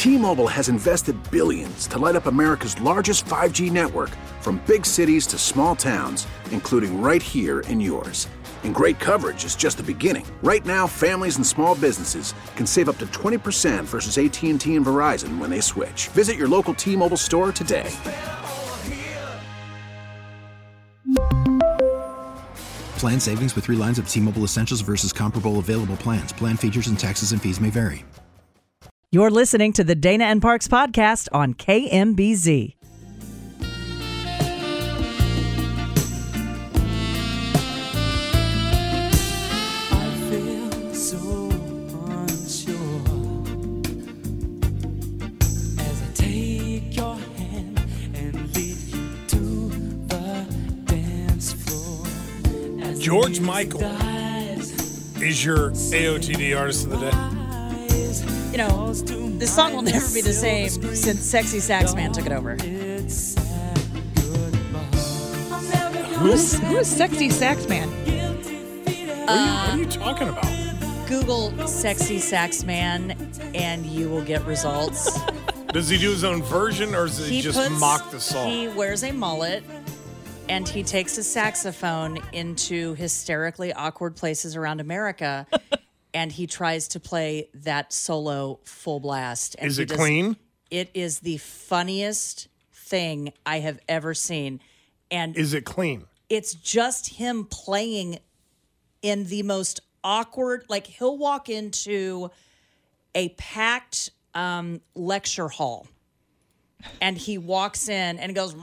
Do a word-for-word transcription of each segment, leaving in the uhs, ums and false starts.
T-Mobile has invested billions to light up America's largest five G network, from big cities to small towns, including right here in yours. And great coverage is just the beginning. Right now, families and small businesses can save up to twenty percent versus A T and T and Verizon when they switch. Visit your local T-Mobile store today. Plan savings with three lines of T-Mobile Essentials versus comparable available plans. Plan features and taxes and fees may vary. You're listening to the Dana and Parks podcast on K M B Z. George Michael is your A O T D artist of the day. You know, this song will never be the same since Sexy Sax Man took it over. Who's, who's Sexy Sax Man? What are, you, what are you talking about? Google Sexy Sax Man and you will get results. Does he do his own version or does he, he just puts, mock the song? He wears a mullet. And he takes his saxophone into hysterically awkward places around America, and he tries to play that solo full blast. And is it does, clean? It is the funniest thing I have ever seen. And is it clean? It's just him playing in the most awkward, like he'll walk into a packed um, lecture hall, and he walks in and goes,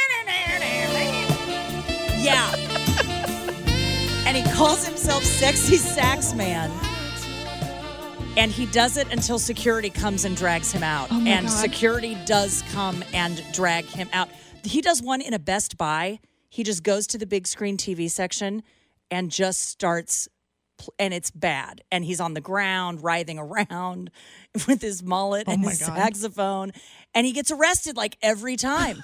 yeah. And he calls himself Sexy Sax Man. And he does it until security comes and drags him out. Oh and God. Security does come and drag him out. He does one in a Best Buy. He just goes to the big screen T V section and just starts, and it's bad. And he's on the ground, writhing around with his mullet oh and my his God. saxophone. And he gets arrested like every time.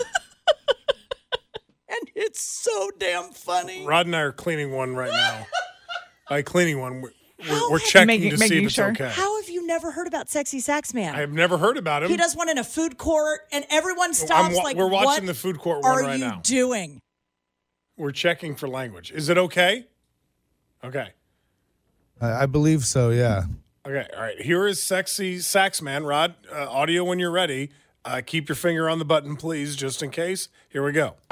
And it's so damn funny. Rod and I are cleaning one right now. By cleaning one, we're, we're, we're have- checking Making- to see making if it's sure. okay. How have you never heard about Sexy Sax Man? I have never heard about him. He does one in a food court, and everyone stops. wa- like, we're watching what the food court one are right you now. doing? We're checking for language. Is it okay? Okay. I I believe so, yeah. Okay. All right. Here is Sexy Sax Man. Rod, uh, audio when you're ready. Uh, keep your finger on the button, please, just in case. Here we go.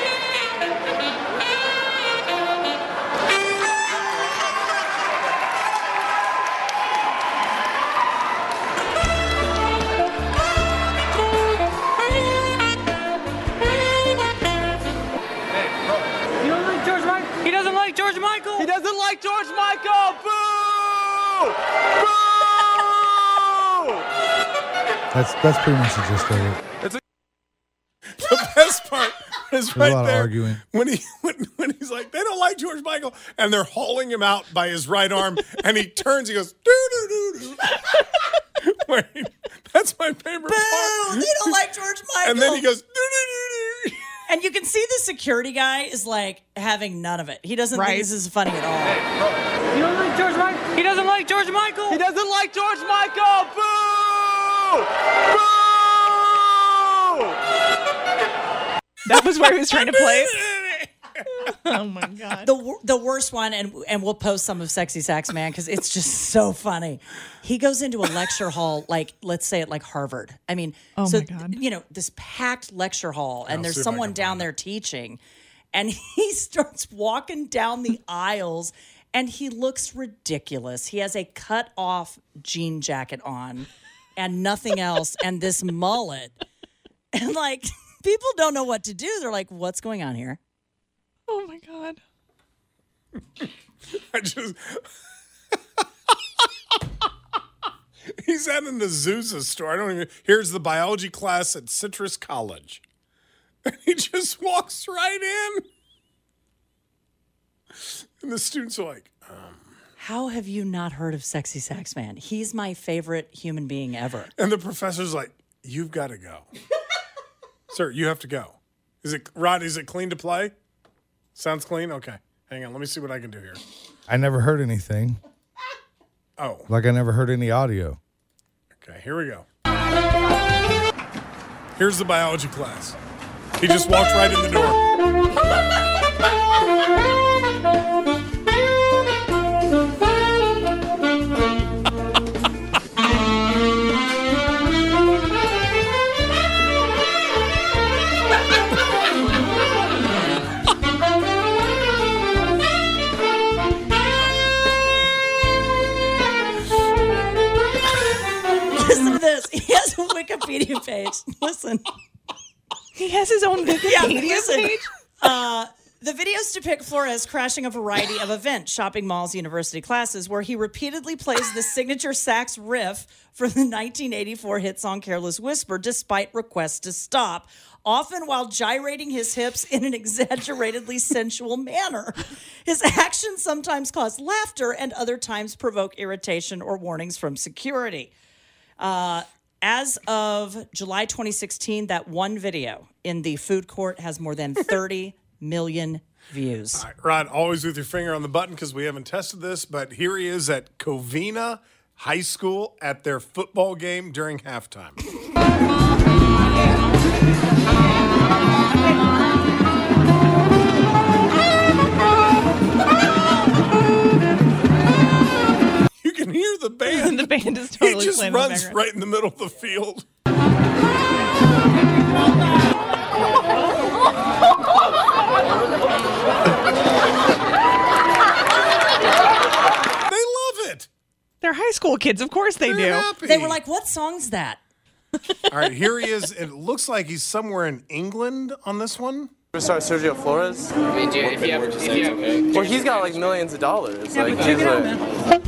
He doesn't like George Michael. He doesn't like George Michael. Boo! Boo! That's that's pretty much the gist of it. It's a- the best part is There's right a lot there of arguing. when he when, when he's like, they don't like George Michael, and they're hauling him out by his right arm, and he turns, he goes, doo doo doo doo. Wait, that's my favorite Boo! part. They don't like George Michael. And then he goes, doo doo doo doo. And you can see the security guy is like having none of it. He doesn't Right. think this is funny at all. You don't like George Michael. He doesn't like George Michael. He doesn't like George Michael. Boo! Boo! That was where he was trying to play it. Oh my God. The wor- the worst one, and and we'll post some of Sexy Sax Man because it's just so funny. He goes into a lecture hall, like let's say at like Harvard. I mean, Oh so my God. you know this packed lecture hall, and I'll there's see if I someone can down find there teaching, and he starts walking down the aisles, and he looks ridiculous. He has a cut off jean jacket on, and nothing else, and this mullet, and like people don't know what to do. They're like, "What's going on here?" Oh my God. I just. He's at an Azusa store. I don't even. Here's the biology class at Citrus College. And he just walks right in. And the students are like, um. How have you not heard of Sexy Sax Man? He's my favorite human being ever. And the professor's like, you've got to go. Sir, you have to go. Is it, Rod, is it clean to play? Sounds clean? Okay. Hang on. Let me see what I can do here. I never heard anything. Oh, Like I never heard any audio. okay. Here we go. Here's the biology class. He just walks right in the door. Listen to this. He has a Wikipedia page. Listen. He has his own Wikipedia listen. page. Uh, the videos depict Flores crashing a variety of events, shopping malls, university classes, where he repeatedly plays the signature sax riff from the nineteen eighty-four hit song Careless Whisper, despite requests to stop, often while gyrating his hips in an exaggeratedly sensual manner. His actions sometimes cause laughter and other times provoke irritation or warnings from security. Uh, as of July twenty sixteen, that one video in the food court has more than thirty million views. All right, Rod, always with your finger on the button because we haven't tested this, but here he is at Covina High School at their football game during halftime. You can hear the band. The band is totally He just playing in the runs background. right in the middle of the field. They love it. They're high school kids. Of course they They're do. happy. They were like, what song's that? All right, here he is. It looks like he's somewhere in England on this one. Start Sergio Flores. I mean, dude, if you have, if you have, Well, he's got like millions of dollars. Yeah, like, but check he's it out, like- man.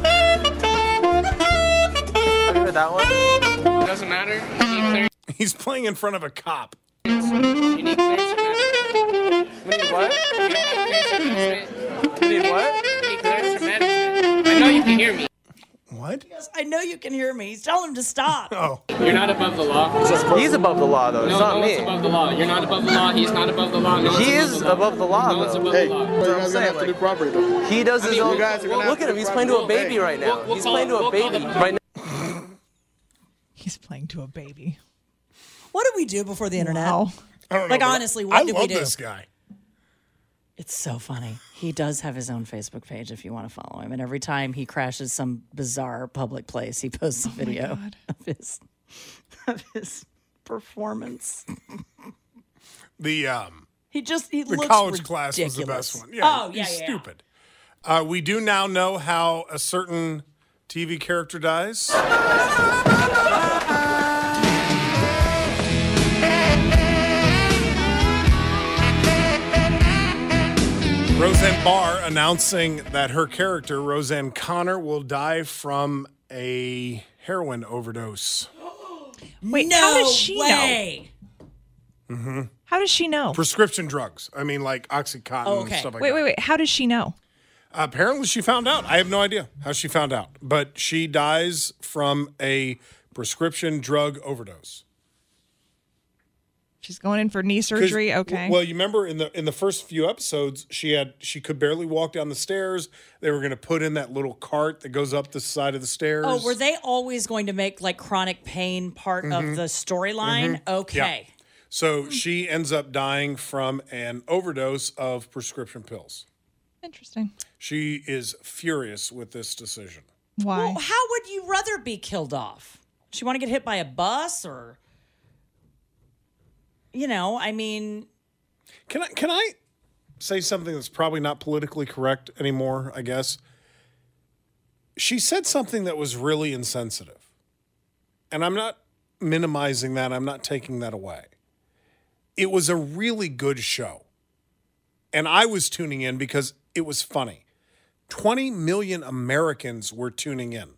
Have you heard that one? it doesn't matter. You need clearance. He's playing in front of a cop. You need clearance for management. You need what? You don't have clearance for management. You need what? You need clearance for management. I know you can hear me. What? I know you can hear me. He's telling him to stop. Oh, You're not above the law. He's above the law, though. It's No, not no me. one's above the law. You're not above the law. He's not above the law. No one's He above is the law. above the law, No one's though. above the law. That's what I'm saying. Like, he does his mean, own. you guys are gonna Look at him. He's playing to a baby right now. We'll- we'll He's call playing it- to a we'll call baby it- right now. He's playing to a baby. What do we do before the internet? Wow. I don't know. Like, but honestly, what I do we love do? this guy. It's so funny. He does have his own Facebook page if you want to follow him. And every time he crashes some bizarre public place, he posts a video God. of his of his performance. The um, He just he the looks college class was the ridiculous. best one. Yeah, oh, yeah, he's yeah. stupid. Uh, we do now know how a certain T V character dies. Roseanne Barr announcing that her character, Roseanne Connor, will die from a heroin overdose. Wait, no how does she way. know? How does she know? Prescription drugs. I mean, like Oxycontin Oh, and okay. stuff like Wait, that. wait, wait. How does she know? Apparently, she found out. I have no idea how she found out, but she dies from a prescription drug overdose. She's going in for knee 'Cause- surgery. Okay. Well, you remember in the in the first few episodes, she had she could barely walk down the stairs. They were going to put in that little cart that goes up the side of the stairs. Oh, were they always going to make like chronic pain part of the storyline? Okay. So she ends up dying from an overdose of prescription pills. Interesting. She is furious with this decision. Why? Well, how would you rather be killed off? Does she want to get hit by a bus or, you know, I mean, Can I can I say something that's probably not politically correct anymore, I guess? She said something that was really insensitive. And I'm not minimizing that. I'm not taking that away. It was a really good show. And I was tuning in because it was funny. twenty million Americans were tuning in.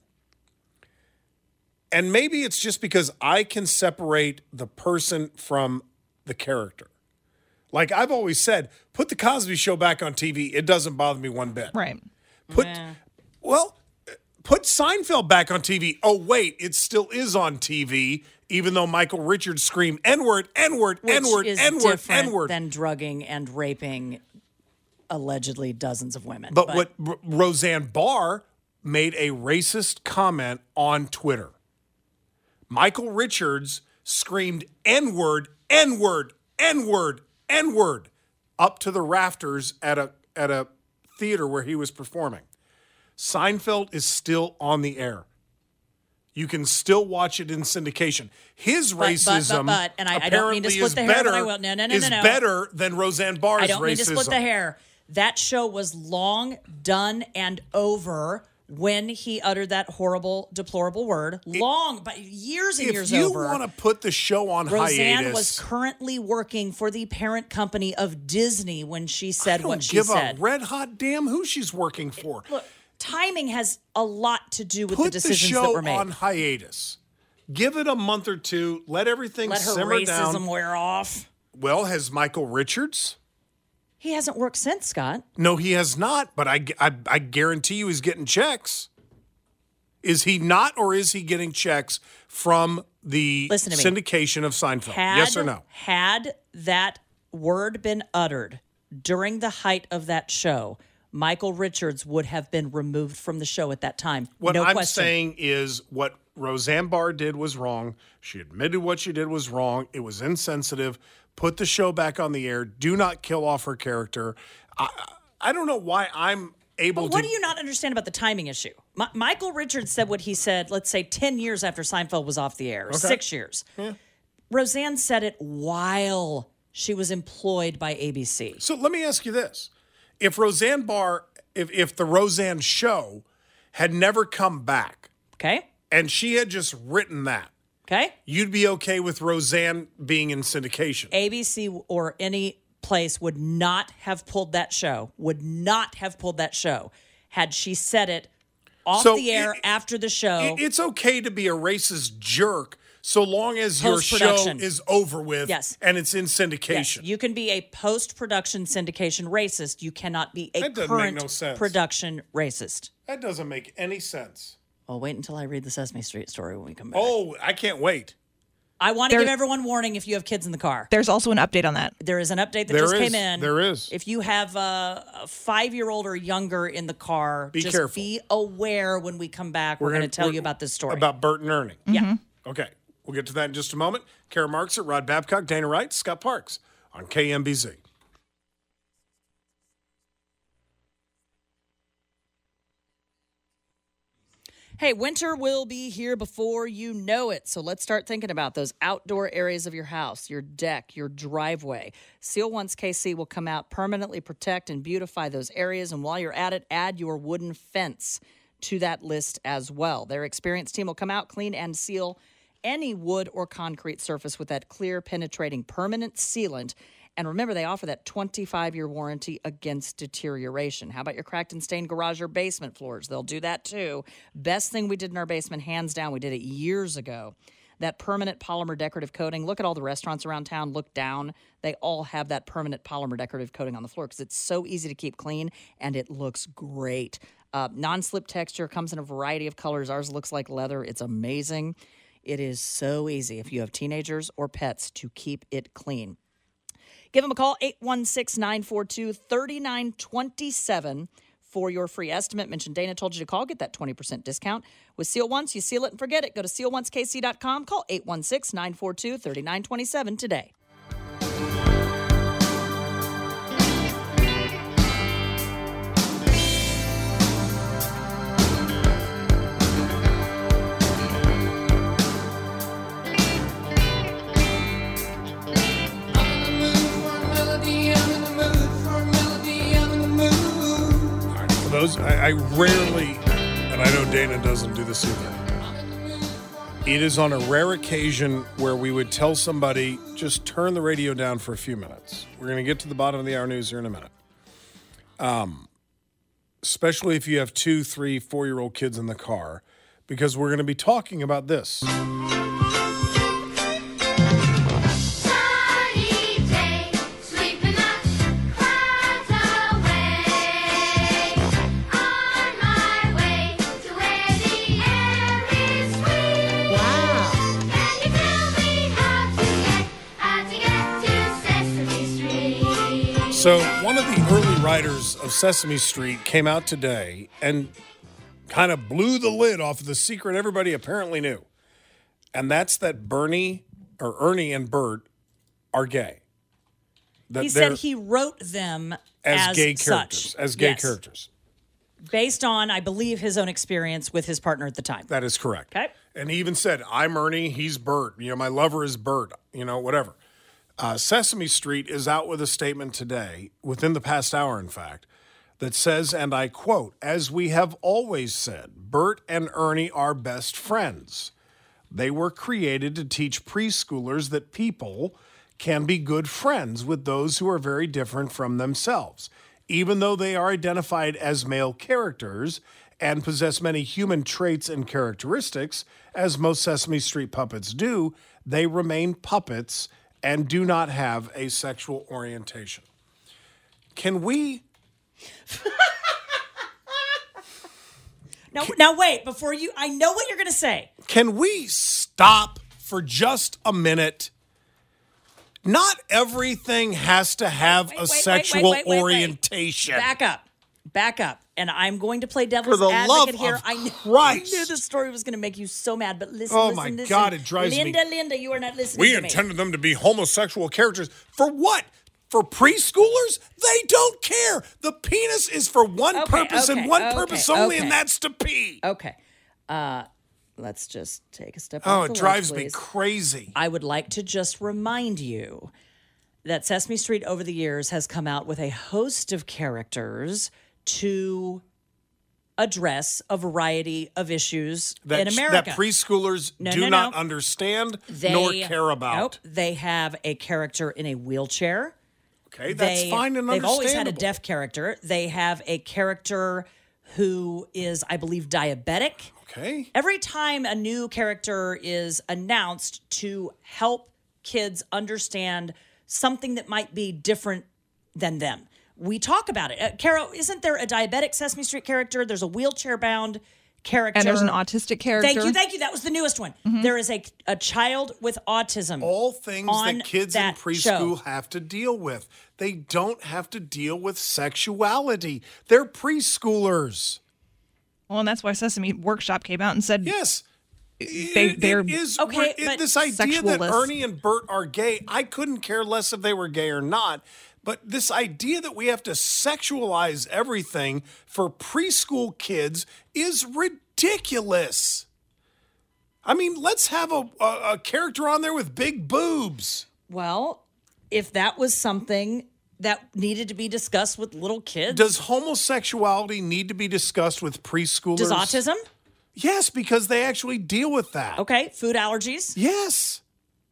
And maybe it's just because I can separate the person from the character. Like I've always said, put the Cosby Show back on T V. It doesn't bother me one bit. Right. Put well, put Seinfeld back on T V. Oh wait, it still is on T V, even though Michael Richards screamed N-word, N-word, which N-word, is N-word, different N-word. than drugging and raping allegedly dozens of women. But, what R- Roseanne Barr made a racist comment on Twitter. Michael Richards screamed N-word, N-word, N-word, N-word up to the rafters at a at a theater where he was performing. Seinfeld is still on the air. You can still watch it in syndication. His But- but- racism but- but, and I- I don't apparently mean to split is the hair, but better, I will. No, no, no, is no, no. better than Roseanne Barr's I don't racism. mean to split the hair. That show was long done and over when he uttered that horrible, deplorable word. Long, but years and If years you over. want to put the show on Roseanne hiatus, was currently working for the parent company of Disney when she said I don't what she give said. a red hot damn who she's working for. Look, timing has a lot to do with Put the the decisions that show were made. on hiatus. Give it a month or two. Let everything Let her simmer racism down. wear off. Well, has Michael Richards? He hasn't worked since, Scott. No, he has not. But I, I, I guarantee you, he's getting checks. Is he not, or is he getting checks from the Listen to me. syndication of Seinfeld? Had, Yes or no? Had that word been uttered during the height of that show, Michael Richards would have been removed from the show at that time. What no I'm question. saying is what Roseanne Barr did was wrong. She admitted what she did was wrong. It was insensitive. Put the show back on the air. Do not kill off her character. I, I don't know why I'm able But what to. do you not understand about the timing issue? Mi- Michael Richards said what he said, let's say ten years after Seinfeld was off the air, or six years. Roseanne said it while she was employed by A B C. So let me ask you this. If Roseanne Barr, if, if the Roseanne show had never come back Okay? and she had just written that, Okay? you'd be okay with Roseanne being in syndication. A B C or any place would not have pulled that show, would not have pulled that show had she said it off So the air it- after the show. It- It's okay to be a racist jerk so long as your show Post-production. is over with Yes. and it's in Yes, syndication. you can be a post-production syndication racist. You cannot be a That doesn't make current no sense. production racist. That doesn't make any sense. Well, wait until I read the Sesame Street story when we come back. Oh, I can't wait. I want to There- give everyone warning if you have kids in the car. There's also an update on that. There is an update that There just is. came in. There is. If you have a, a five-year-old or younger in the car, Be just careful. be aware when we come back. We're, going to tell we're- you about this story. About Bert and Ernie. yeah. Okay. We'll get to that in just a moment. Kara Marks, Rod Babcock, Dana Wright, Scott Parks on K M B Z. Hey, winter will be here before you know it. So let's start thinking about those outdoor areas of your house, your deck, your driveway. Seal Once K C will come out, permanently protect and beautify those areas. And while you're at it, add your wooden fence to that list as well. Their experienced team will come out, clean and seal any wood or concrete surface with that clear, penetrating, permanent sealant. And remember, they offer that twenty-five-year warranty against deterioration. How about your cracked and stained garage or basement floors? They'll do that too. Best thing we did in our basement, hands down. We did it years ago. That permanent polymer decorative coating. Look at all the restaurants around town. Look down. They all have that permanent polymer decorative coating on the floor because it's so easy to keep clean and it looks great. Uh, non-slip texture, comes in a variety of colors. Ours looks like leather. It's amazing. It is so easy if you have teenagers or pets to keep it clean. Give them a call, eight one six, nine four two, three nine two seven for your free estimate. Mention Dana told you to call. Get that twenty percent discount. With Seal Once, you seal it and forget it. Go to seal once k c dot com. Call eight one six, nine four two, three nine two seven today. Those I, I rarely, and I know Dana doesn't do this either. It is on a rare occasion where we would tell somebody, just turn the radio down for a few minutes. We're going to get to the bottom of the hour news here in a minute. Um, especially if you have two, three, four-year-old kids in the car, because we're going to be talking about this. So one of the early writers of Sesame Street came out today and kind of blew the lid off of the secret everybody apparently knew. and that's that Bernie or Ernie and Bert are gay. That He they're said he wrote them as, as gay such. characters, as gay Yes. characters. Based on, I believe, his own experience with his partner at the time. That is correct. Okay. And he even said, I'm Ernie, he's Bert. You know, my lover is Bert, you know, whatever. Uh, Sesame Street is out with a statement today, within the past hour, in fact, that says, and I quote, as we have always said, Bert and Ernie are best friends. They were created to teach preschoolers that people can be good friends with those who are very different from themselves. Even though they are identified as male characters and possess many human traits and characteristics, as most Sesame Street puppets do, they remain puppets and do not have a sexual orientation. Can we... Now, now wait, before you, I know what you're going to say. Can we stop for just a minute? Not everything has to have Wait, a wait, wait, sexual wait, wait, wait, wait. orientation. Back up. Back up. And I'm going to play devil's For the advocate love here. of I knew, Christ. I knew this story was going to make you so mad, but listen, Oh, listen, my listen. God, it drives me- Linda, Linda, you are not listening We to me. intended them to be homosexual characters. For what? For preschoolers? They don't care. The penis is for one Okay, purpose okay, and one okay, purpose only, okay. and that's to pee. Okay. Uh, let's just take a step Oh, off it the ledge, drives me please. crazy. I would like to just remind you that Sesame Street over the years has come out with a host of characters to address a variety of issues That, in America. that preschoolers No, do no, not no. understand They- nor care about. Nope. They have a character in a wheelchair. Okay, that's They- fine and They've always had a understandable. deaf character. They have a character who is, I believe, diabetic. Okay. Every time a new character is announced to help kids understand something that might be different than them, we talk about it. Uh, Carol, isn't there a diabetic Sesame Street character? There's a wheelchair-bound character. And there's an autistic character. Thank you, thank you. That was the newest one. There is a a child with autism. All things on that kids in that preschool show. have to deal with. They don't have to deal with sexuality. They're preschoolers. Well, and that's why Sesame Workshop came out and said, Yes. They- It- they're- it is Okay, it- but- this idea that Sexualless. Ernie and Bert are gay, I couldn't care less if they were gay or not. But this idea that we have to sexualize everything for preschool kids is ridiculous. I mean, let's have a, a, a character on there with big boobs. Well, if that was something that needed to be discussed with little kids, Does homosexuality need to be discussed with preschoolers? does autism? Yes, because they actually deal with that. Okay, food allergies, Yes.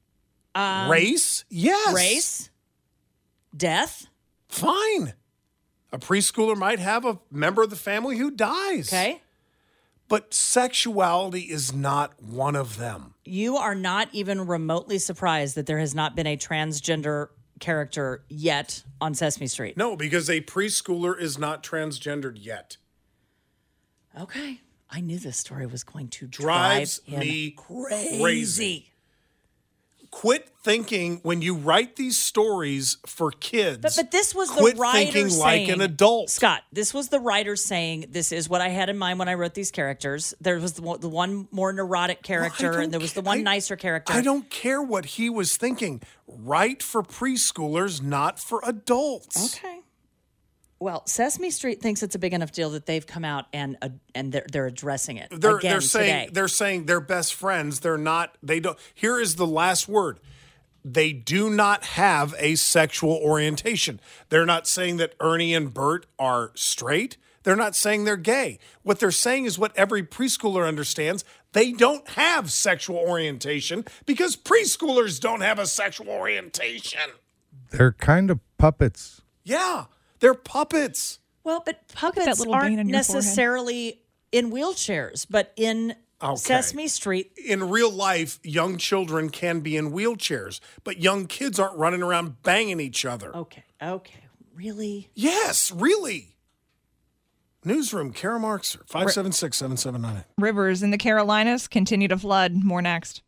race? Yes. race, death. Fine. A preschooler might have a member of the family who dies. Okay, But sexuality is not one of them. you are not even remotely surprised that there has not been a transgender character yet on Sesame Street. No, because a preschooler is not transgendered yet. Okay, I knew this story was going to Drives drive him me crazy. crazy. Quit thinking when you write these stories for kids. But, but this was the quit writer thinking saying, like an adult. Scott, this was the writer saying, this is what I had in mind when I wrote these characters. There was the one, the one more neurotic character, don't and there was the ca- one I- nicer character. I don't care what he was thinking. Write for preschoolers, not for adults. Okay. Well, Sesame Street thinks it's a big enough deal that they've come out and uh, and they're, they're addressing it They're again they're saying today. they're saying they're best friends. They're not. They don't. Here is the last word. They do not have a sexual orientation. They're not saying that Ernie and Bert are straight. They're not saying they're gay. What they're saying is what every preschooler understands. They don't have sexual orientation because preschoolers don't have a sexual orientation. They're kind of puppets. Yeah, they're puppets. Well, but puppets that little vein aren't on your forehead. necessarily in wheelchairs, but in Okay. Sesame Street. In real life, young children can be in wheelchairs, but young kids aren't running around banging each other. Okay, okay, really? Yes, really. Newsroom, Kara Markser, five seven six, seven seven nine. Rivers in the Carolinas continue to flood. More next.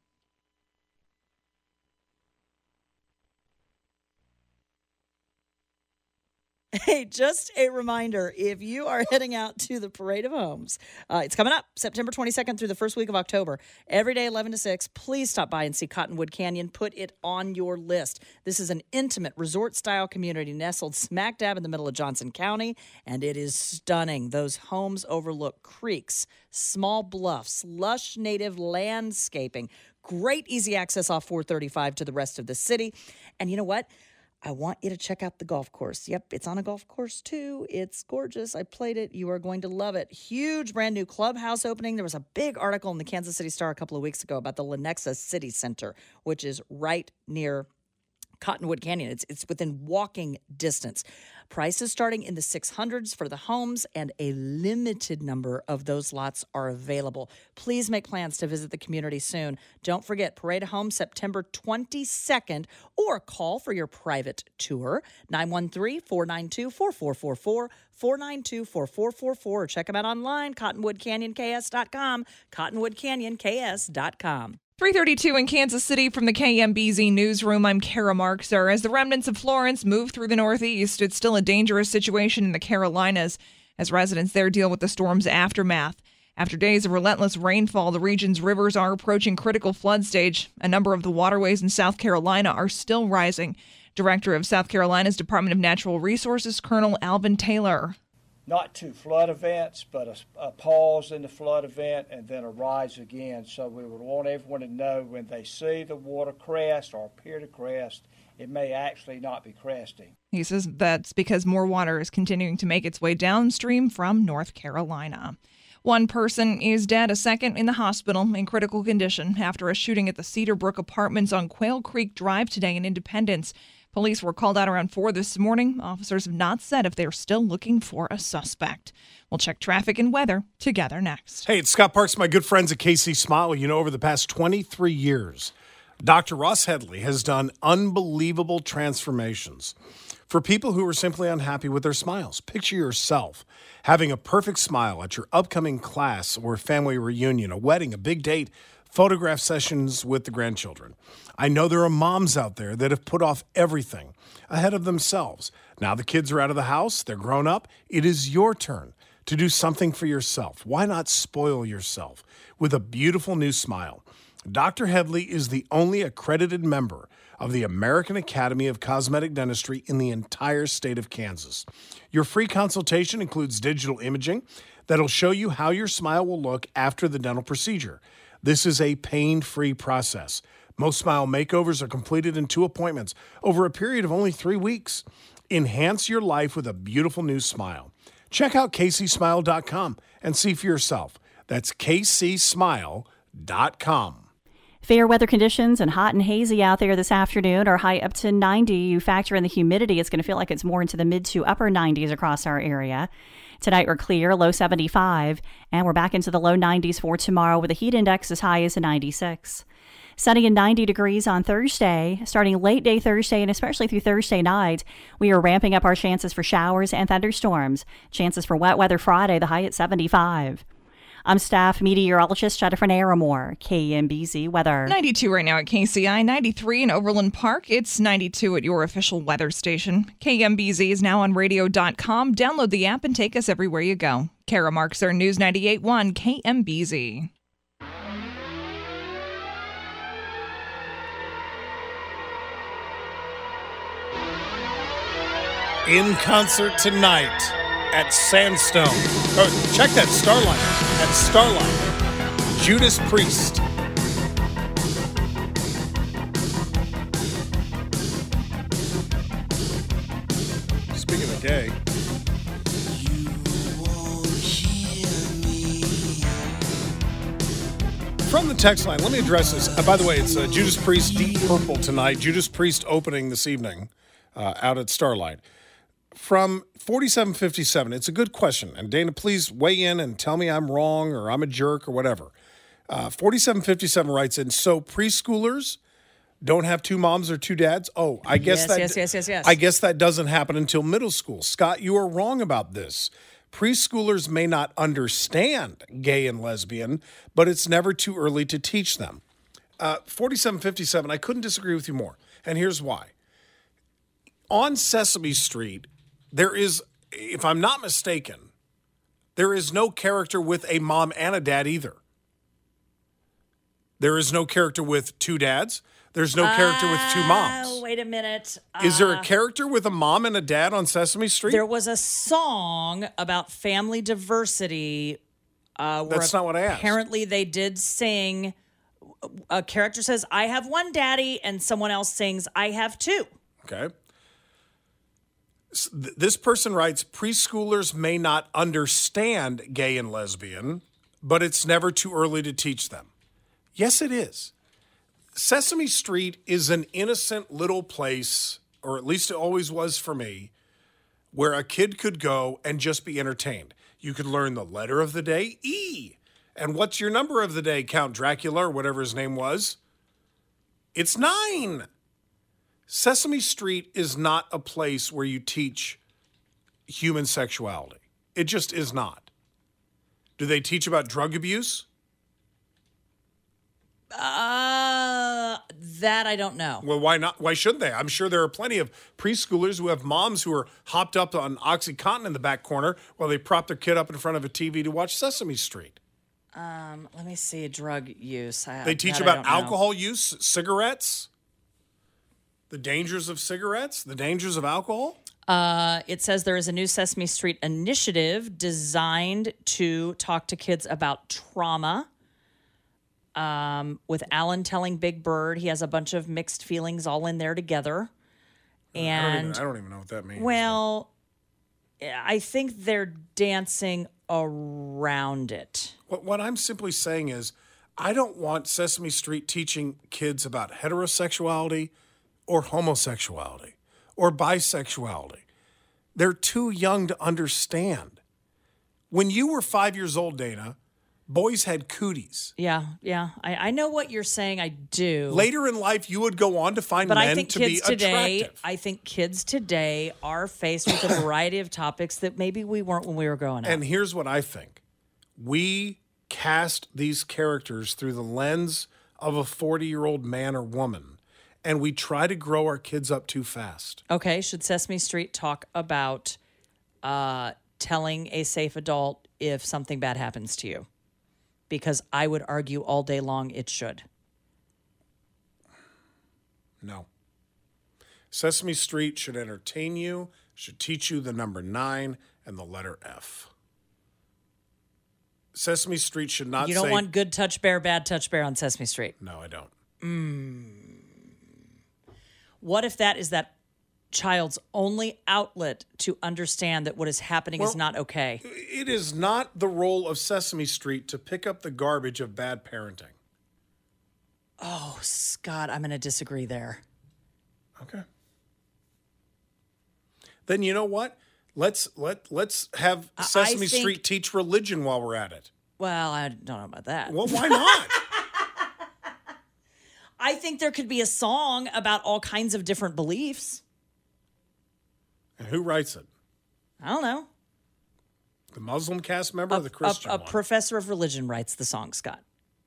Hey, just a reminder, if you are heading out to the Parade of Homes, uh, it's coming up September twenty-second through the first week of October. Every day, eleven to six, please stop by and see Cottonwood Canyon. Put it on your list. This is an intimate resort-style community nestled smack dab in the middle of Johnson County, and it is stunning. Those homes overlook creeks, small bluffs, lush native landscaping, great easy access off four thirty-five to the rest of the city. And you know what? I want you to check out the golf course. Yep, it's on a golf course too. It's gorgeous. I played it. You are going to love it. Huge brand new clubhouse opening. There was a big article in the Kansas City Star a couple of weeks ago about the Lenexa City Center, which is right near Cottonwood Canyon. It's it's within walking distance. Prices starting in the six hundreds for the homes, and a limited number of those lots are available. Please make plans to visit the community soon. Don't forget, Parade of Homes, September twenty-second, or call for your private tour, nine one three, four nine two, four four four four, four nine two, four four four four, or check them out online, cottonwood canyon k s dot com, cottonwood canyon k s dot com. three thirty-two in Kansas City from the K M B Z Newsroom. I'm Kara Markser. As the remnants of Florence move through the Northeast, it's still a dangerous situation in the Carolinas as residents there deal with the storm's aftermath. After days of relentless rainfall, the region's rivers are approaching critical flood stage. A number of the waterways in South Carolina are still rising. Director of South Carolina's Department of Natural Resources, Colonel Alvin Taylor. Not two flood events, but a, a pause in the flood event and then a rise again. So we would want everyone to know when they see the water crest or appear to crest, it may actually not be cresting. He says that's because more water is continuing to make its way downstream from North Carolina. One person is dead, a second in the hospital in critical condition after a shooting at the Cedar Brook Apartments on Quail Creek Drive today in Independence. Police were called out around four this morning. Officers have not said if they're still looking for a suspect. We'll check traffic and weather together next. Hey, it's Scott Parks, my good friends at K C Smile. You know, over the past twenty-three years, Doctor Ross Headley has done unbelievable transformations for people who are simply unhappy with their smiles. Picture yourself having a perfect smile at your upcoming class or family reunion, a wedding, a big date, photograph sessions with the grandchildren. I know there are moms out there that have put off everything ahead of themselves. Now the kids are out of the house, they're grown up. It is your turn to do something for yourself. Why not spoil yourself with a beautiful new smile? Doctor Headley is the only accredited member of the American Academy of Cosmetic Dentistry in the entire state of Kansas. Your free consultation includes digital imaging that'll show you how your smile will look after the dental procedure. This is a pain-free process. Most smile makeovers are completed in two appointments over a period of only three weeks. Enhance your life with a beautiful new smile. Check out k c smile dot com and see for yourself. That's k c smile dot com. Fair weather conditions and hot and hazy out there this afternoon. Our high up to ninety. You factor in the humidity, it's going to feel like it's more into the mid to upper nineties across our area. Tonight we're clear, low seventy-five, and we're back into the low nineties for tomorrow with a heat index as high as a ninety-six. Sunny and ninety degrees on Thursday. Starting late day Thursday and especially through Thursday night, we are ramping up our chances for showers and thunderstorms. Chances for wet weather Friday, the high at seventy-five. I'm staff meteorologist Jennifer Naramore, K M B Z Weather. ninety-two right now at K C I, ninety-three in Overland Park. It's ninety-two at your official weather station. K M B Z is now on radio dot com. Download the app and take us everywhere you go. Kara Markser, News ninety-eight point one K M B Z. In concert tonight at Sandstone. Oh, check that Starline. At Starline. Judas Priest. Speaking of gay. From the text line, let me address this. Uh, by the way, it's uh, Judas Priest Deep Purple tonight. Judas Priest opening this evening uh, out at Starlight. From forty-seven fifty-seven, it's a good question. And Dana, please weigh in and tell me I'm wrong or I'm a jerk or whatever. Uh, forty-seven fifty-seven writes in, so preschoolers don't have two moms or two dads? Oh, I guess yes, that yes, yes, yes, yes. I guess that doesn't happen until middle school. Scott, you are wrong about this. Preschoolers may not understand gay and lesbian, but it's never too early to teach them. Uh, forty-seven fifty-seven, I couldn't disagree with you more. And here's why. On Sesame Street, there is, if I'm not mistaken, there is no character with a mom and a dad either. There is no character with two dads. There's no character with two moms. Oh, wait a minute. Uh, Is there a character with a mom and a dad on Sesame Street? There was a song about family diversity. Uh, where That's not what I asked. Apparently, they did sing. A character says, "I have one daddy," and someone else sings, "I have two." Okay. S- th- This person writes, preschoolers may not understand gay and lesbian, but it's never too early to teach them. Yes, it is. Sesame Street is an innocent little place, or at least it always was for me, where a kid could go and just be entertained. You could learn the letter of the day, E. And what's your number of the day, Count Dracula, or whatever his name was? It's nine. Sesame Street is not a place where you teach human sexuality. It just is not. Do they teach about drug abuse? Uh, that I don't know. Well, why not? Why shouldn't they? I'm sure there are plenty of preschoolers who have moms who are hopped up on OxyContin in the back corner while they prop their kid up in front of a T V to watch Sesame Street. Um, let me see drug use. I, They teach that I about don't know. alcohol use, cigarettes, the dangers of cigarettes, the dangers of alcohol. Uh, it says there is a new Sesame Street initiative designed to talk to kids about trauma. Um, with Alan telling Big Bird, he has a bunch of mixed feelings all in there together. And I don't even, I don't even know what that means. well, I think they're dancing around it. What, what I'm simply saying is, I don't want Sesame Street teaching kids about heterosexuality or homosexuality or bisexuality. They're too young to understand. When you were five years old, Dana, boys had cooties. Yeah, yeah. I, I know what you're saying. I do. Later in life, you would go on to find But men I think to kids be today, attractive. I think kids today are faced with a variety of topics that maybe we weren't when we were growing up. And here's what I think. We cast these characters through the lens of a forty-year-old man or woman, and we try to grow our kids up too fast. Okay, should Sesame Street talk about uh, telling a safe adult if something bad happens to you? Because I would argue all day long it should. No. Sesame Street should entertain you, should teach you the number nine and the letter F. Sesame Street should not You don't say... want good touch bear, bad touch bear on Sesame Street. No, I don't. Mm. What if that is that child's only outlet to understand that what is happening Well, is not okay? It is not the role of Sesame Street to pick up the garbage of bad parenting. Oh, Scott, I'm going to disagree there. Okay. Then you know what? Let's let let's have I- I Sesame think- Street teach religion while we're at it. Well, I don't know about that. Well, why not? I think there could be a song about all kinds of different beliefs. And who writes it? I don't know. The Muslim cast member A, or the Christian a, a one? professor of religion writes the song, Scott.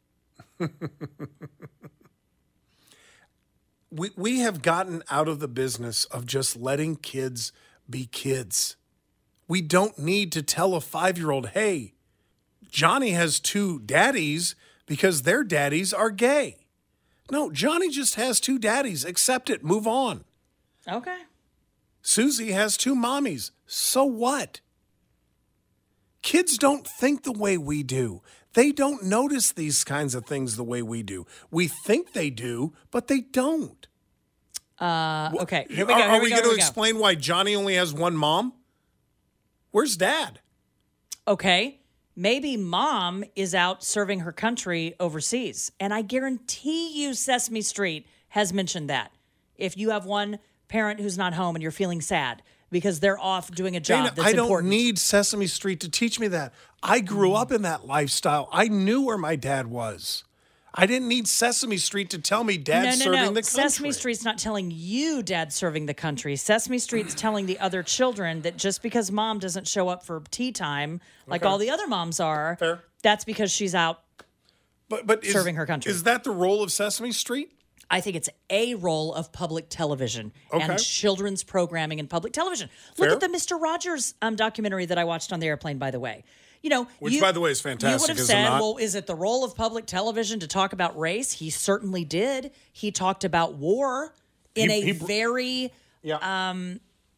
we we have gotten out of the business of just letting kids be kids. We don't need to tell a five-year-old, hey, Johnny has two daddies because their daddies are gay. No, Johnny just has two daddies. Accept it. Move on. Okay. Susie has two mommies. So what? Kids don't think the way we do. They don't notice these kinds of things the way we do. We think they do, but they don't. Uh, okay. Here we are go. Here are we, we go. going to here we go. explain why Johnny only has one mom? Where's Dad? Okay. Maybe mom is out serving her country overseas. And I guarantee you Sesame Street has mentioned that. If you have one parent who's not home and you're feeling sad because they're off doing a job Dana, that's I don't important. need Sesame Street to teach me that. I grew up in that lifestyle. I knew where my dad was. I didn't need Sesame Street to tell me Dad's no, no, serving no. the country. Sesame Street's not telling you Dad's serving the country. Sesame Street's telling the other children that just because mom doesn't show up for tea time like Okay. all the other moms are, Fair. that's because she's out but, but is, serving her country. Is that the role of Sesame Street? I think it's a role of public television Okay. and children's programming in public television. Fair. Look at the Mister Rogers um, documentary that I watched on the airplane, by the way. You know, Which, you- by the way, is fantastic, You would have is it said, not? well, is it the role of public television to talk about race? He certainly did. He talked about war in He- a he- very Yeah. um,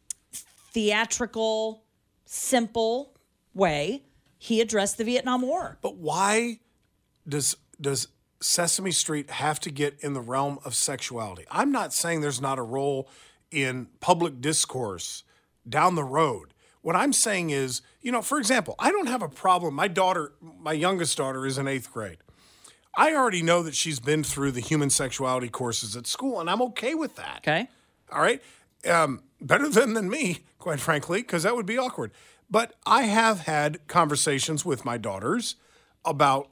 theatrical, simple way. He addressed the Vietnam War. But why does does Sesame Street have to get in the realm of sexuality? I'm not saying there's not a role in public discourse down the road. What I'm saying is, you know, for example, I don't have a problem. My daughter, my youngest daughter, is in eighth grade. I already know that she's been through the human sexuality courses at school, and I'm okay with that. Okay. All right. Um, better than than me, quite frankly, because that would be awkward. But I have had conversations with my daughters about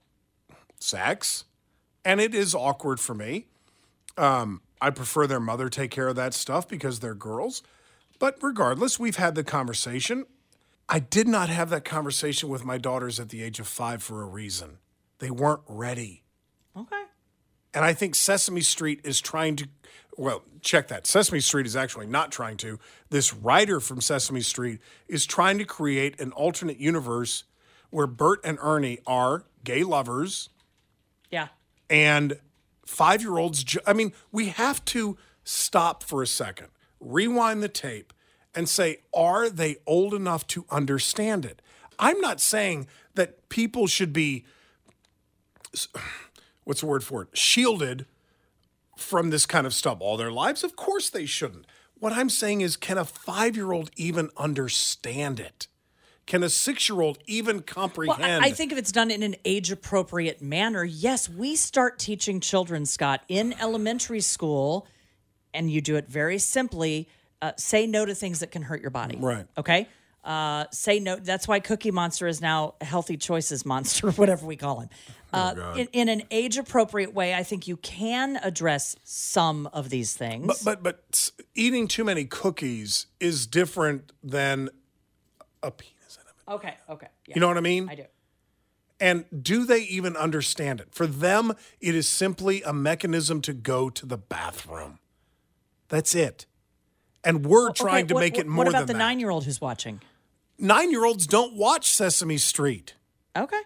sex, and it is awkward for me. Um, I prefer their mother take care of that stuff because they're girls. But regardless, we've had the conversation. I did not have that conversation with my daughters at the age of five for a reason. They weren't ready. Okay. And I think Sesame Street is trying to, well, check that. Sesame Street is actually not trying to. This writer from Sesame Street is trying to create an alternate universe where Bert and Ernie are gay lovers Yeah. and five-year-olds. Ju- I mean, we have to stop for a second, rewind the tape, and say, are they old enough to understand it? I'm not saying that people should be, what's the word for it, shielded from this kind of stuff all their lives. Of course they shouldn't. What I'm saying is, can a five-year-old even understand it? Can a six-year-old even Well, comprehend? I I think if it's done in an age-appropriate manner, yes, we start teaching children, Scott, in elementary school, and you do it very simply. Uh, say no to things that can hurt your body. Right. Okay? Uh, say no. That's why Cookie Monster is now Healthy Choices Monster, whatever we call him. Uh, God. in, in an age-appropriate way, I think you can address some of these things. But but but s- eating too many cookies is different than a penis in it. okay, okay. Yeah, You know what I mean? I do. And do they even understand it? For them, it is simply a mechanism to go to the bathroom. That's it. And we're trying Okay, to what- make it what more about than the that. nine-year-old who's watching? Nine-year-olds don't watch Sesame Street. Okay.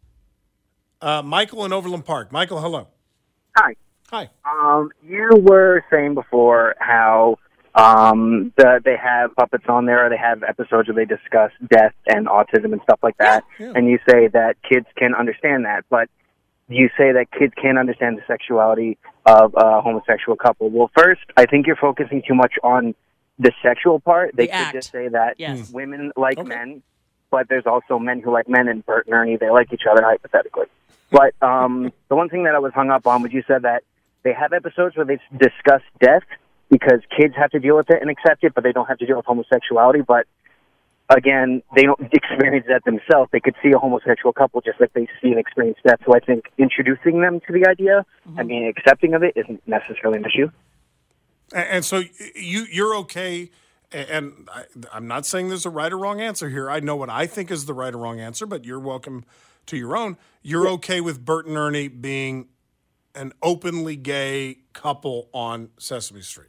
Uh, Michael in Overland Park. Michael, hello. Hi. Hi. Um, you were saying before how um, the, they have puppets on there, or they have episodes where they discuss death and autism and stuff like that. Yeah, yeah. And you say that kids can understand that, but you say that kids can't understand the sexuality of a homosexual couple. Well, first, I think you're focusing too much on the sexual part. They The could act. just say that Yes. women like Okay. men, but there's also men who like men, and Bert and Ernie, they like each other hypothetically. But um, the one thing that I was hung up on was you said that they have episodes where they discuss death because kids have to deal with it and accept it, but they don't have to deal with homosexuality. But again, they don't experience that themselves. They could see a homosexual couple just like they see and experience death. So I think introducing them to the idea and being accepting of it isn't necessarily an issue. And, and so you you're okay. And I, I'm not saying there's a right or wrong answer here. I know what I think is the right or wrong answer, but you're welcome to your own. You're okay with Bert and Ernie being an openly gay couple on Sesame Street?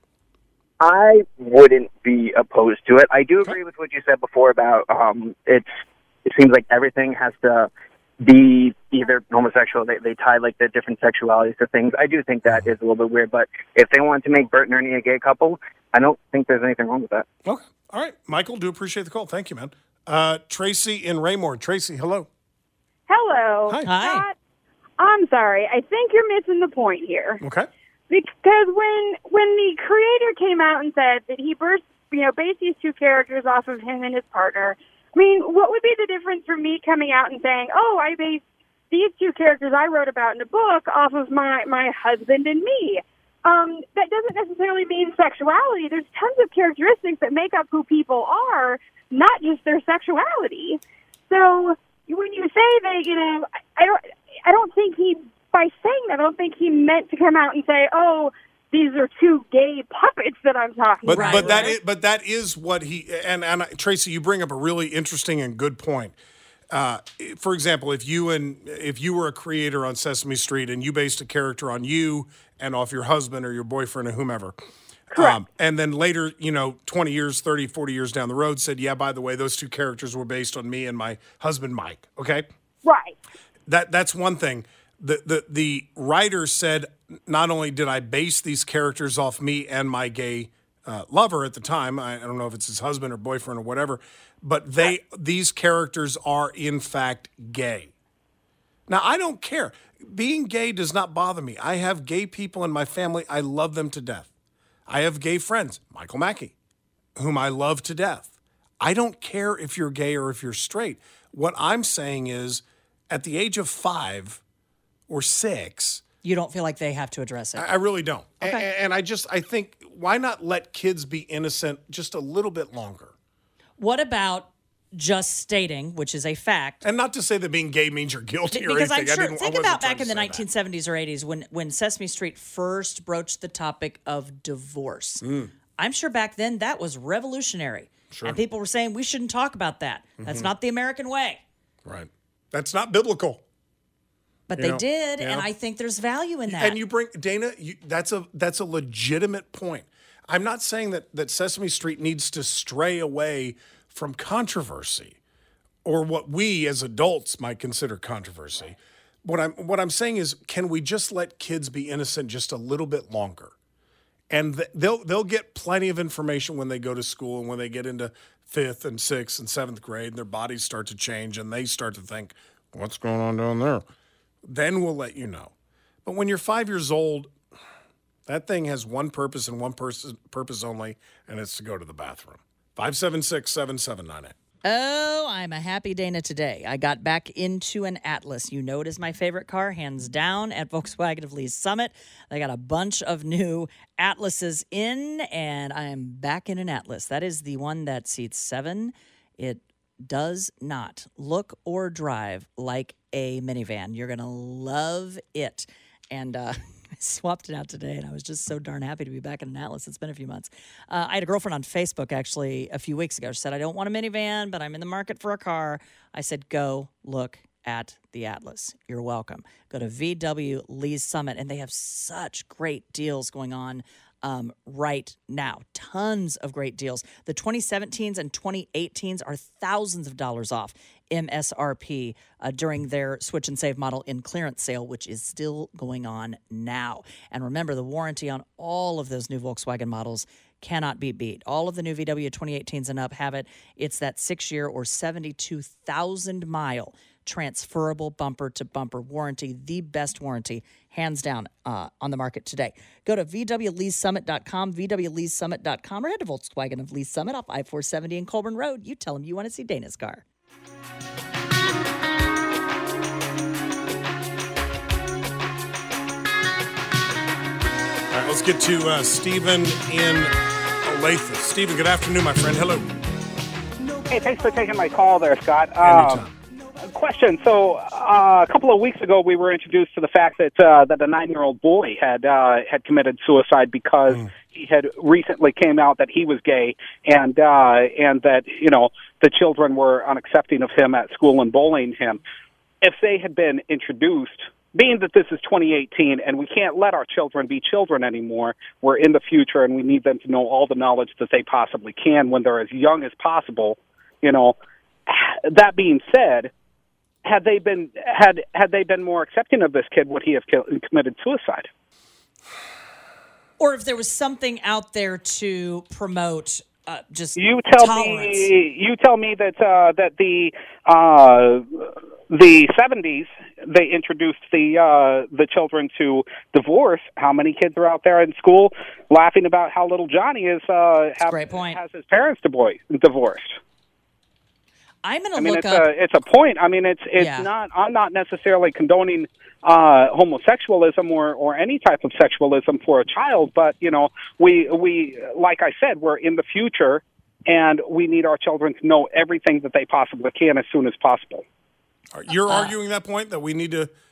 I wouldn't be opposed to it. I do agree with what you said before about um, it's. It seems like everything has to be either homosexual. They they tie like the different sexualities to things. I do think that is a little bit weird. But if they want to make Bert and Ernie a gay couple, I don't think there's anything wrong with that. Okay. All right. Michael, do appreciate the call. Thank you, man. Uh, Tracy in Raymore. Tracy, hello. Hello. Hi. Hi. Scott, I'm sorry. I think you're missing the point here. Okay. Because when when the creator came out and said that he burst, you know, based these two characters off of him and his partner, I mean, what would be the difference from me coming out and saying, oh, I based these two characters I wrote about in a book off of my, my husband and me? Um, that doesn't necessarily mean sexuality. There's tons of characteristics that make up who people are, not just their sexuality. So when you say that, you know, I don't, I don't think he, by saying that, I don't think he meant to come out and say, oh, these are two gay puppets that I'm talking But about. but that is, but that is what he and and Tracy, you bring up a really interesting and good point. Uh, for example, if you and if you were a creator on Sesame Street and you based a character on you and off your husband or your boyfriend or whomever, Correct. Um, and then later, you know, twenty years, thirty, forty years down the road said, yeah, by the way, those two characters were based on me and my husband, Mike. Okay. Right. That that's one thing. The, the, the writer said, not only did I base these characters off me and my gay uh, lover at the time, I, I don't know if it's his husband or boyfriend or whatever, but they these characters are in fact gay. Now, I don't care. Being gay does not bother me. I have gay people in my family. I love them to death. I have gay friends, Michael Mackey, whom I love to death. I don't care if you're gay or if you're straight. What I'm saying is, at the age of five or six, you don't feel like they have to address it. I, I really don't. Okay. And, and I just, I think, why not let kids be innocent just a little bit longer? What about just stating, which is a fact, and not to say that being gay means you're guilty or because anything. I'm sure. I didn't, think I about wasn't trying back in to the say nineteen seventies or eighties when when Sesame Street first broached the topic of divorce. Mm. I'm sure back then that was revolutionary, Sure. and people were saying we shouldn't talk about that. That's Mhm. not the American way. Right. That's not biblical. But You they know, did, yeah. and I think there's value in that. And you bring Dana. You, that's a that's a legitimate point. I'm not saying that that Sesame Street needs to stray away from controversy, or what we as adults might consider controversy. What I'm what I'm saying is, can we just let kids be innocent just a little bit longer? And th- they'll they'll get plenty of information when they go to school and when they get into fifth and sixth and seventh grade, and their bodies start to change and they start to think, what's going on down there? Then we'll let you know. But when you're five years old, that thing has one purpose and one pers- purpose only, and it's to go to the bathroom. five seven six, seven seven nine eight. Oh, I'm a happy Dana today. I got back into an Atlas. You know it is my favorite car, hands down, at Volkswagen of Lee's Summit. They got a bunch of new Atlases in, and I am back in an Atlas. That is the one that seats seven. It does not look or drive like a minivan. You're going to love it. And uh, I swapped it out today, and I was just so darn happy to be back in an Atlas. It's been a few months. Uh, I had a girlfriend on Facebook, actually, a few weeks ago. She said, I don't want a minivan, but I'm in the market for a car. I said, go look at the Atlas. You're welcome. Go to V W Lee's Summit, and they have such great deals going on um, right now. Tons of great deals. The twenty seventeens and twenty eighteens are thousands of dollars off M S R P uh, during their Switch and Save model in clearance sale, which is still going on now. And remember, the warranty on all of those new Volkswagen models cannot be beat. All of the new V W twenty eighteens and up have it. It's that six-year or seventy-two thousand mile transferable bumper-to-bumper warranty, the best warranty, hands down, uh, on the market today. Go to V W Lees Summit dot com, V W Lees Summit dot com, or head to Volkswagen of Lees Summit off I four seventy in Colburn Road. You tell them you want to see Dana's car. All right, let's get to uh, Stephen in Olathe. Stephen, good afternoon, my friend. Hello. Hey, thanks for taking my call there, Scott. Um, question. So uh, a couple of weeks ago, we were introduced to the fact that uh, that a nine-year-old boy had uh, had committed suicide because mm. he had recently came out that he was gay, and uh, and that you know the children were unaccepting of him at school and bullying him. If they had been introduced, being that this is twenty eighteen and we can't let our children be children anymore, we're in the future and we need them to know all the knowledge that they possibly can when they're as young as possible. You know, that being said, had they been had had they been more accepting of this kid, would he have killed, committed suicide? Or if there was something out there to promote uh, just you tell tolerance. me you tell me that uh, that the uh, the seventies they introduced the uh, the children to divorce. How many kids are out there in school laughing about how little Johnny is uh, have, great point. has his parents divorced? divorced. I'm going to I mean, look it's up. a it's a point. I mean, it's it's Yeah. not. I'm not necessarily condoning uh, homosexualism or, or any type of sexualism for a child, but you know, we we like I said, we're in the future, and we need our children to know everything that they possibly can as soon as possible. You're Uh, arguing that point that we need to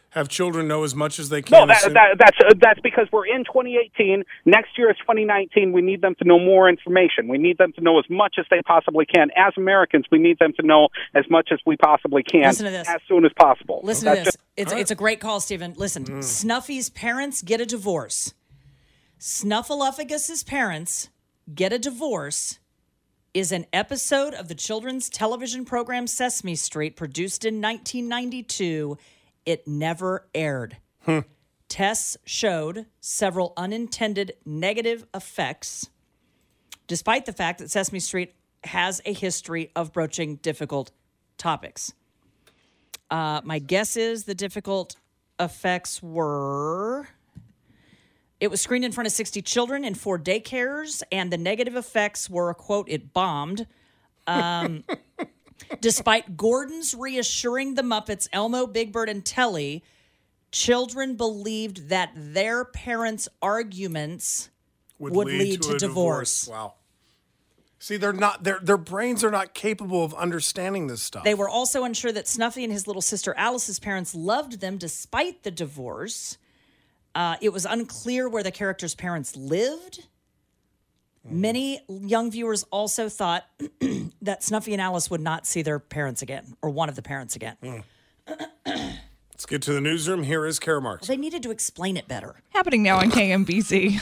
have children know as much as they can. No, that, that, that's uh, that's because we're in twenty eighteen. Next year is twenty nineteen. We need them to know more information. We need them to know as much as they possibly can. As Americans, we need them to know as much as we possibly can Listen to this. as soon as possible. Listen That's to this. just- It's it's a great call, Stephen. Listen, Mm. Snuffy's parents get a divorce. Snuffleupagus's parents get a divorce is an episode of the children's television program Sesame Street, produced in nineteen ninety-two. It never aired. Hmm. Tests showed several unintended negative effects, despite the fact that Sesame Street has a history of broaching difficult topics. Uh, my guess is the difficult effects were... It was screened in front of sixty children in four daycares, and the negative effects were, quote, it bombed. Um, despite Gordon's reassuring the Muppets, Elmo, Big Bird, and Telly, children believed that their parents' arguments would, would lead, lead to, to a divorce. divorce. Wow. See, they're not. Their their brains are not capable of understanding this stuff. They were also unsure that Snuffy and his little sister Alice's parents loved them despite the divorce. Uh, it was unclear where the characters' parents lived. Mm. Many young viewers also thought that Snuffy and Alice would not see their parents again, or one of the parents again. Mm. Let's get to the newsroom. Here is Kara Marks. They needed to explain it better. Happening now on K M B Z.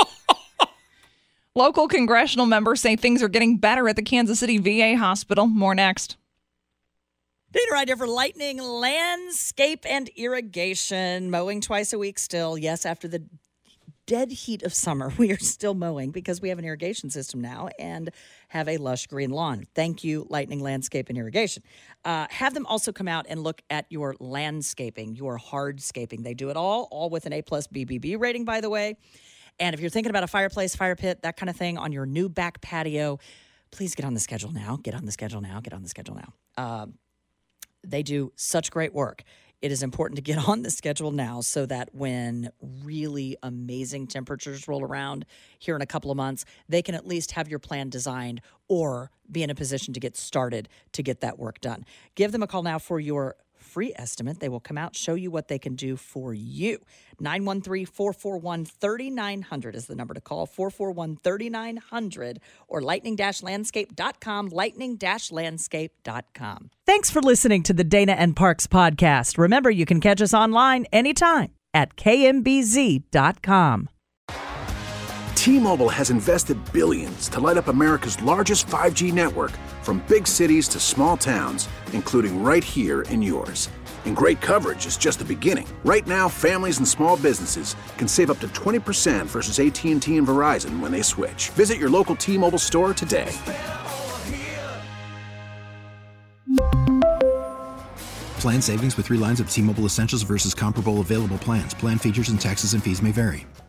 Local congressional members say things are getting better at the Kansas City V A hospital. More next. Dana right here for Lightning Landscape and Irrigation. Mowing twice a week still. Yes, after the dead heat of summer, we are still mowing because we have an irrigation system now and have a lush green lawn. Thank you, Lightning Landscape and Irrigation. Uh, have them also come out and look at your landscaping, your hardscaping. They do it all, all with an A plus B B B rating, by the way. And if you're thinking about a fireplace, fire pit, that kind of thing on your new back patio, please get on the schedule now. Get on the schedule now. Get on the schedule now. Uh, They do such great work. It is important to get on the schedule now so that when really amazing temperatures roll around here in a couple of months, they can at least have your plan designed or be in a position to get started to get that work done. Give them a call now for your free estimate. They will come out, show you what they can do for you. nine one three, four four one, three nine zero zero is the number to call, four four one, three nine zero zero, or lightning dash landscape dot com, lightning dash landscape dot com. Thanks for listening to the Dana and Parks podcast. Remember, you can catch us online anytime at K M B Z dot com. T-Mobile has invested billions to light up America's largest five G network, from big cities to small towns, including right here in yours. And great coverage is just the beginning. Right now, families and small businesses can save up to twenty percent versus A T and T and Verizon when they switch. Visit your local T-Mobile store today. Plan savings with three lines of T-Mobile Essentials versus comparable available plans. Plan features and taxes and fees may vary.